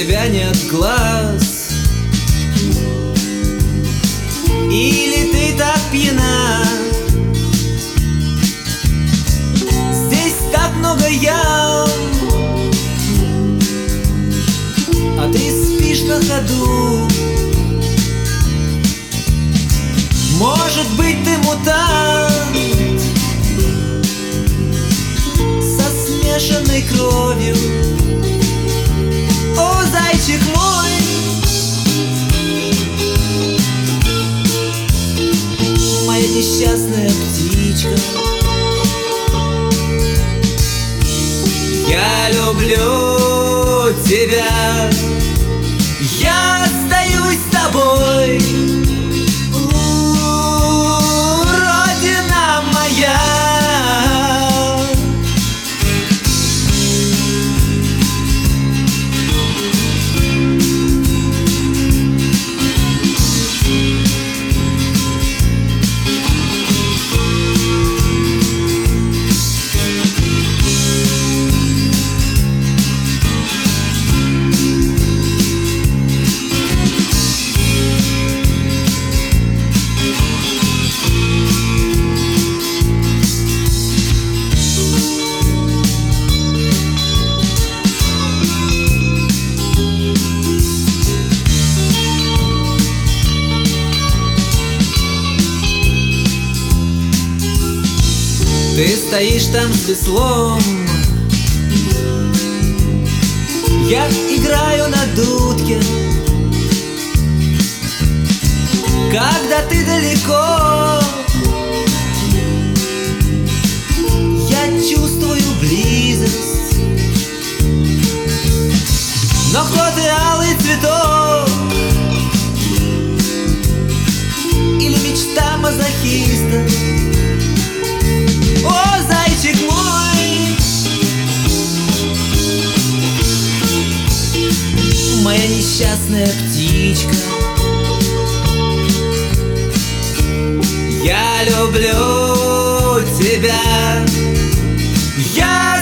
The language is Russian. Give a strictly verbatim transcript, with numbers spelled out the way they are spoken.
тебя нет глаз? Или ты так пьяна? Здесь так много ям, а ты спишь на ходу. Может быть, ты мутант со смешанной кровью. О, зайчик мой, моя несчастная птичка, я люблю тебя, я остаюсь с тобой. Ты стоишь там с веслом, я играю на дудке. Когда ты далеко, я чувствую близость. Но кто ты, алый цветок или мечта мазохиста? О, зайчик мой, моя несчастная птичка, я люблю тебя, я